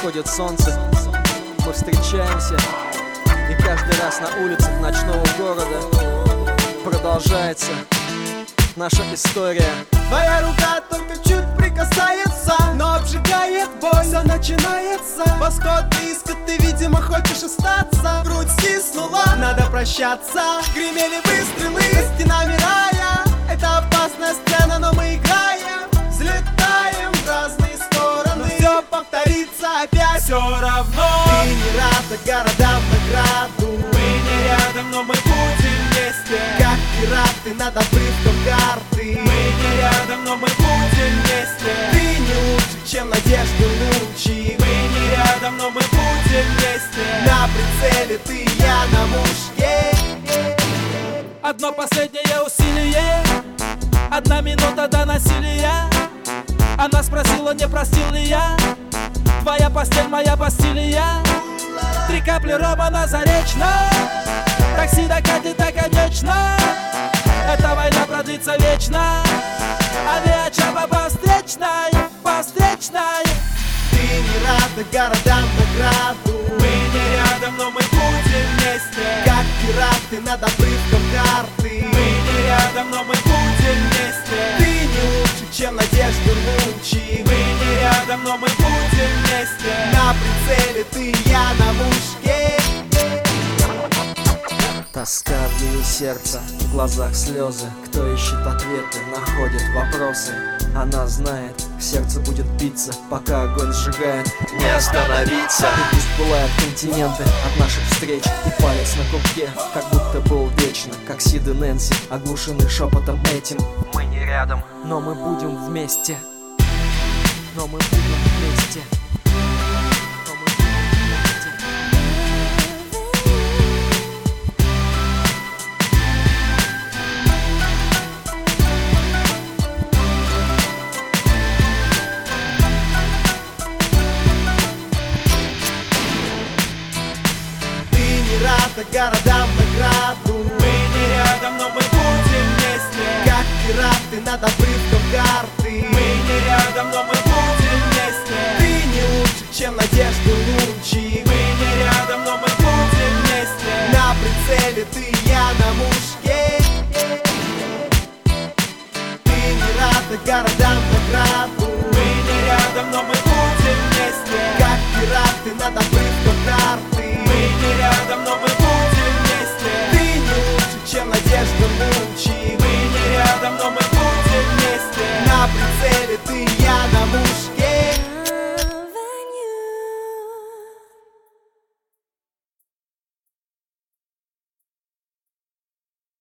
Восходит солнце, мы встречаемся, и каждый раз на улицах ночного города продолжается наша история. Твоя рука только чуть прикасается, но обжигает боль, все начинается. Восход близко, ты, видимо, хочешь остаться. Грудь стиснула, надо прощаться. Гремели выстрелы за стенами рая. Это опасная сцена, но мы играем. Взлетаем в разные стороны, но все повторится опять. Все равно ты не рада городам награду. Мы не рядом, но мы будем вместе. Как пираты над обрывком карты. Мы не рядом, но мы будем вместе. Ты не лучше, чем надежды лучи. Мы не рядом, но мы будем вместе. На прицеле ты и я на мушке. Одно последнее усилие, одна минута до насилия. Она спросила, не простил ли я. Твоя постель, моя бастилия. 3 капли рома на заречной. Такси докатит до конечно. Эта война продлится вечно. Авиачаба по встречной, по встречной. Ты не рада городам награду. Мы не рядом, но мы будем вместе. Как пираты над обрывком карты. Мы не рядом, но мы будем вместе. Ты не лучше, чем надежды лучи. Мы не рядом, но мы будем вместе. На прицеле ты и я на мушке. Тоска в ее сердце, в глазах слезы. Кто ищет ответы, находит вопросы. Она знает, сердце будет биться, пока огонь сжигает, не остановиться. И пусть пылают континенты от наших встреч, и палец на курке, как будто был вечно. Как Сид и Нэнси, оглушены шепотом этим. Мы не рядом, но мы будем вместе. Но мы будем вместе. Рада городам награду. Мы не рядом, но мы будем вместе. Как пираты над обрывком карты. Мы не рядом, но мы будем вместе. Ты не лучше, чем надежды лучи. Мы не рядом, но мы будем вместе. На прицеле ты и я на мушке. Ты не рада городам награду. Мы не рядом, но мы будем вместе. Как пираты над обрывком карты. Мы не рядом, но мы будем вместе. Ты не лучше, чем надежда лучи.